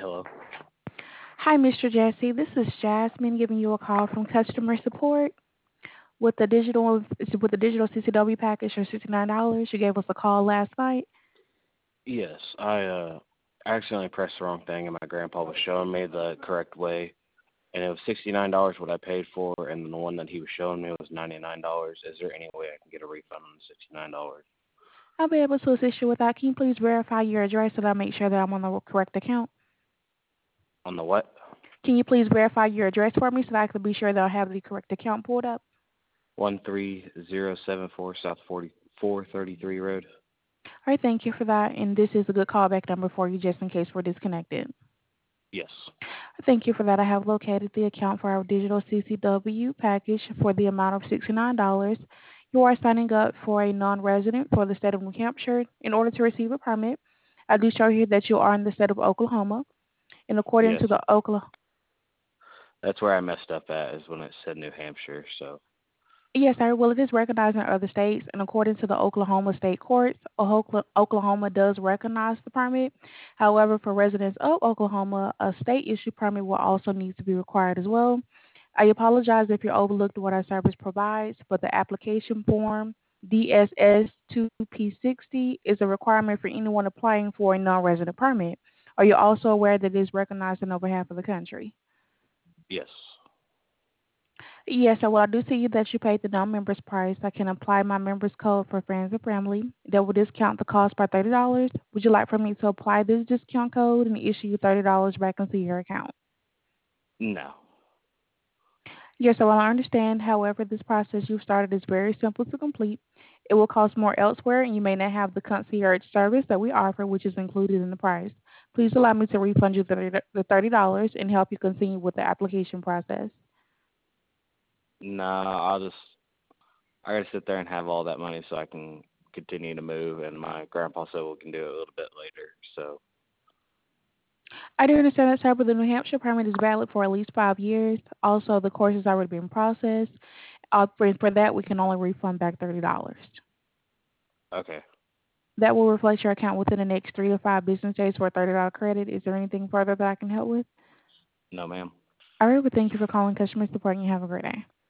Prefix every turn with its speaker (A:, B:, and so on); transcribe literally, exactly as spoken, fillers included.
A: Hello.
B: Hi, Mister Jesse. This is Jasmine giving you a call from customer support with the digital with the digital C C W package for sixty nine dollars. You gave us a call last night.
A: Yes, I uh accidentally pressed the wrong thing, and my grandpa was showing me the correct way, and it was sixty nine dollars what I paid for, and the one that he was showing me was ninety nine dollars. Is there any way I can get a refund on the sixty nine dollars?
B: I'll be able to assist you with that. Can you please verify your address so that I make sure that I'm on the correct account?
A: On the what?
B: Can you please verify your address for me so that I can be sure that I have the correct account pulled up?
A: One three zero seven four South Forty Four Thirty Three Road.
B: All right, thank you for that. And this is a good callback number for you just in case we're disconnected.
A: Yes.
B: Thank you for that. I have located the account for our digital C C W package for the amount of sixty nine dollars. You are signing up for a non-resident for the state of New Hampshire. In order to receive a permit, I do show here that you are in the state of Oklahoma. And according
A: Yes.
B: to the Oklahoma,
A: That's where I messed up at, is when it said New Hampshire. So
B: yes, sir. Well, it is recognized in other states, and according to the Oklahoma State Courts, Ohokla- Oklahoma does recognize the permit. However, for residents of Oklahoma, a state-issued permit will also need to be required as well. I apologize if you overlooked what our service provides, but the application form D S S two P sixty is a requirement for anyone applying for a non-resident permit. Are you also aware that it is recognized in over half of the country?
A: yes.
B: Yes, so well, I do see that you paid the non-members price. I can apply my members code for friends and family. That will discount the cost by thirty dollars. Would you like for me to apply this discount code and issue you thirty dollars back into your account?
A: No.
B: Yes, so I understand. However, this process you've started is very simple to complete. It will cost more elsewhere, and you may not have the concierge service that we offer, which is included in the price. Please allow me to refund you the thirty dollars and help you continue with the application process.
A: Nah, I'll just I gotta sit there and have all that money so I can continue to move, and my grandpa said we can do it a little bit later. So
B: I do understand that, sir, but the New Hampshire permit is valid for at least five years. Also, the course has already been processed. Uh, for, for that, we can only refund back thirty dollars.
A: okay.
B: That will reflect your account within the next three to five business days for a thirty dollars credit. Is there anything further that I can help with?
A: No, ma'am.
B: All right, well, thank you for calling customer support and you have a great day.